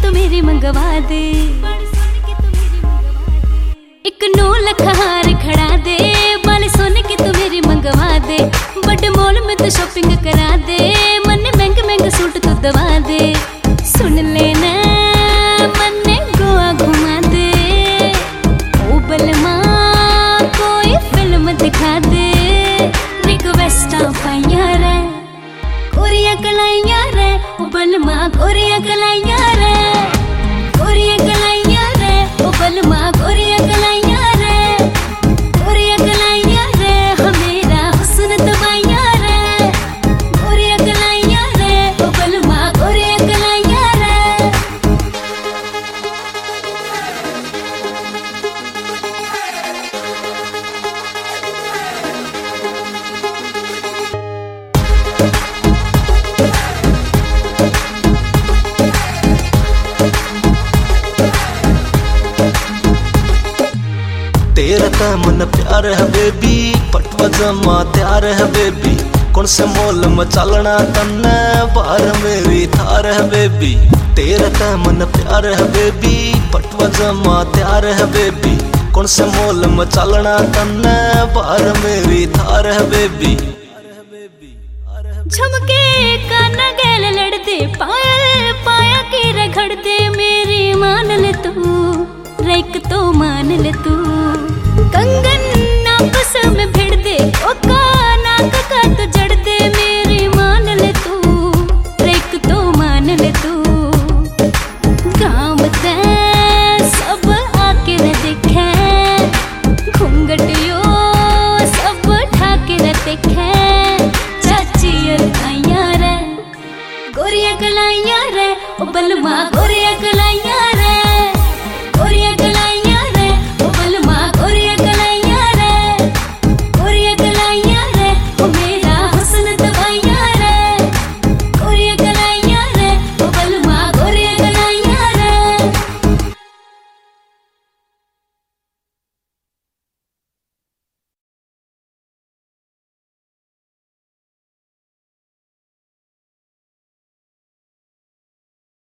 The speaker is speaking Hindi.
तू मेरी मंगवा दे। एक 9 लाख हार खड़ा दे, बाल सोने की तू मेरी मंगवा दे। बड़े मॉल में तू शॉपिंग करा दे, मन महंगे महंगे सूट तू दवा दे। सुन लेना मन्ने गोवा घुमा दे, ओ बलमा कोई फिल्म दिखा दे। रिक्वेस्ट पाइया रे गोरिया कलाइया रे, ओ बलमा गोरिया कलाइया रे, गोरिया कलाइया रे, ओ बलमा गोरिया कलाइया रे, गोरिया कलाइया रे, हमेरा हुस्न दबाइया रे, गोरिया कलाइया रे, ओ बलमा गोरिया कलाइया रे। तेरा तो मन प्यार है बेबी, पटवा जमा त्यार है बेबी। कौन से मोल में चलना तन्ने, बाहर मेरी थार है बेबी। तेरा तो मन प्यार है बेबी, पटवा जमा त्यार है बेबी। कौन से मोल में चलना तन्ने, बाहर मेरी थार है बेबी। झुमके काना गैल लड़ दे, पायल पाया की रगड़ दे। मेरी मान ले तू, रेक तो मान ले तू। कंगन आपस में भिड़ दे, ओ